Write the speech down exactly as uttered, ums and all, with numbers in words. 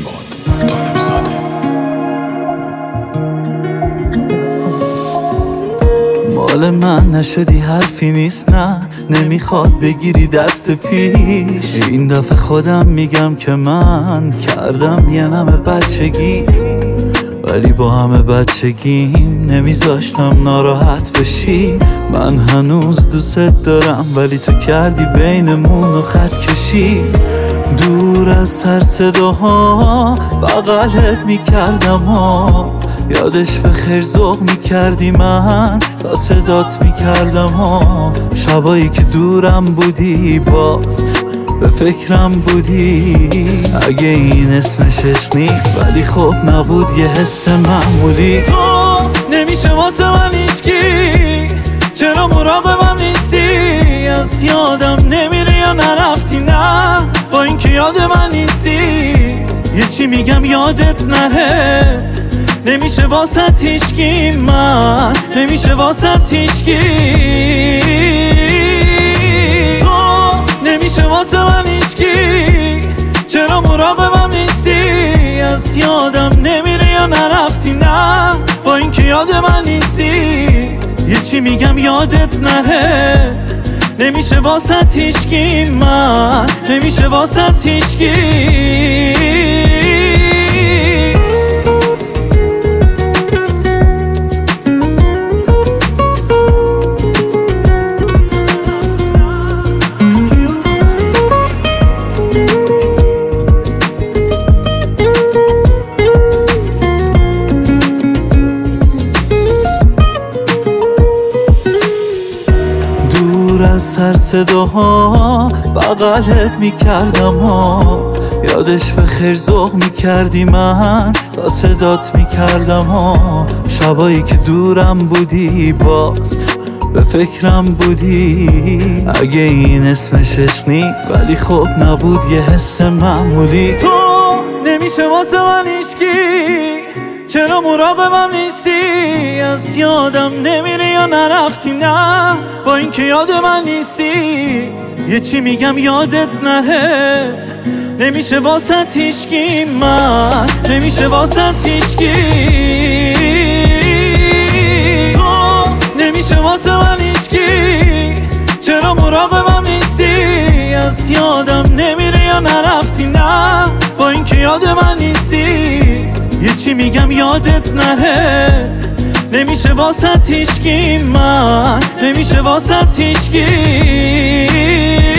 پیمان طالبزاده. مال من نشدی حرفی نیست، نه نمیخواد بگیری دست پیش. این دفعه خودم میگم که من کردم یه نمه بچگی، ولی با همه بچگیم نمیذاشتم ناراحت بشی. من هنوز دوست دارم ولی تو کردی بینمون و خط کشی. دور از سر صداها بغلت میکردم ها، یادش به خیر ذوق میکردی من تا صدات میکردم ها. شبایی که دورم بودی باز به فکرم بودی، اگه این اسمشش نیست ولی خب نبود یه حس معمولی. تو نمیشه واسه من هیچکی، چرا مراقبم نیستی؟ از یادم نمیره یا نرفتی؟ نه با این که یاد من نیستی. یه چی میگم یادت نره، نمیشه واسه هیچکی، من نمیشه واسه هیچکی. تو نمیشه واسه من هیچکی، چرا مراقبم نیستی؟ از یادم نمیره یا نرفتی؟ نه با این که یاد من نیستی. یه چی میگم یادت نره، نمیشه واسه هیچکی، من نمیشه واسه هیچکی. از سر صداها بغلت میکردم ها، یادش به خیر ذوق میکردی من تا صدات میکردم ها. شبایی که دورم بودی باز به فکرم بودی، اگه این اسمشش نیست ولی خب نبود یه حس معمولی. تو نمیشه واسه من هیچکی، چرا مراقبم نیستی؟ از یادم نمیره یا نرفتی؟ نه با این که یاد من نیستی. یه چی میگم یادت نره، نمیشه واسه هیچکی، من نمیشه واسه هیچکی. تو نمیشه واسه من هیچکی، چرا مراقبم نیستی؟ از یادم نمیره یا نرفتی؟ نه با این که یاد من نیستی. یه چی میگم یادت نره، نمیشه واسه هیچکی، من نمیشه واسه هیچکی.